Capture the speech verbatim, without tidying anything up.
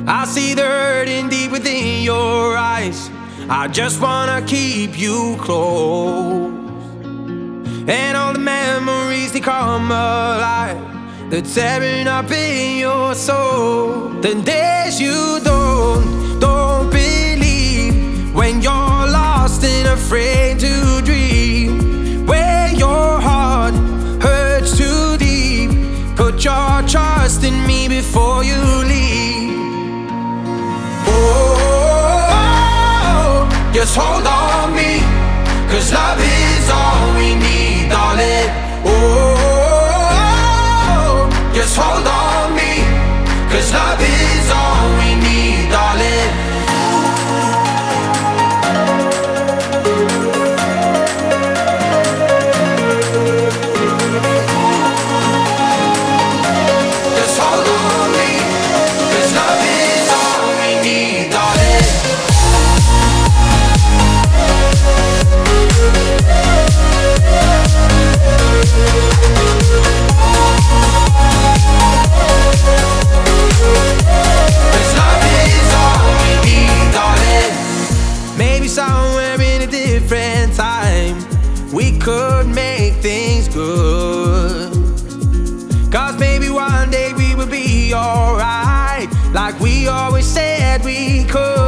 I see the hurting deep within your eyes. I just wanna keep you close. And all the memories, they come alive. They're tearing up in your soul. The days you don't, don't believe, when you're lost and afraid to dream, where your heart hurts too deep. Put your trust in me before you leave. Oh, just hold on me, 'cause love is all we need, darling. Oh, just hold on me, 'cause love is all we need, darling. Just hold on me, 'cause love is all we need, darling. Maybe somewhere in a different time we could make things good. 'Cause maybe one day we will be alright, like we always said we could.